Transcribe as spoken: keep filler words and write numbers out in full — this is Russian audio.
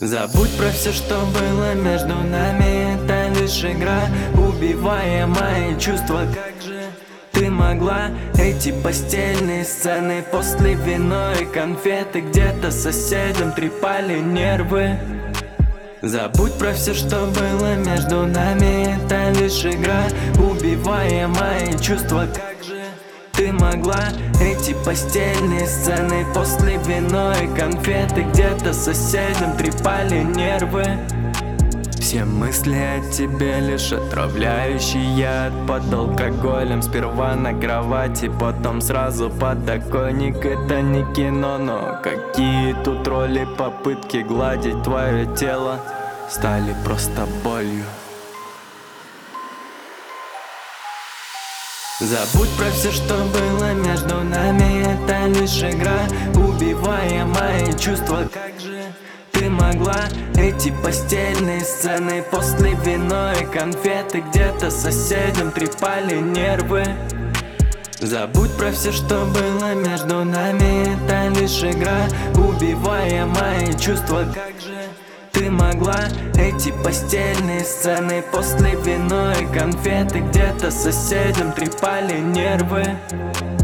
Забудь про все, что было между нами, это лишь игра, убивая мои чувства. Как же ты могла? Эти постельные сцены после вино и конфеты где-то соседям трепали нервы. Забудь про все, что было между нами, это лишь игра, убивая мои чувства. Как же ты могла? Эти постельные сцены после вино и конфеты где-то соседям трепали нервы. Все мысли о тебе лишь отравляющий яд. Под алкоголем сперва на кровати, потом сразу подоконник. Это не кино, но какие тут роли? Попытки гладить твое тело стали просто болью. Забудь про все, что было между нами, это лишь игра, убивая мои чувства. Как же ты могла? Эти постельные сцены после вино и конфеты где-то соседям трепали нервы. Забудь про все, что было между нами, это лишь игра, убивая мои чувства. Как же ты могла? Эти постельные сцены после вино и конфеты где-то соседям трепали нервы.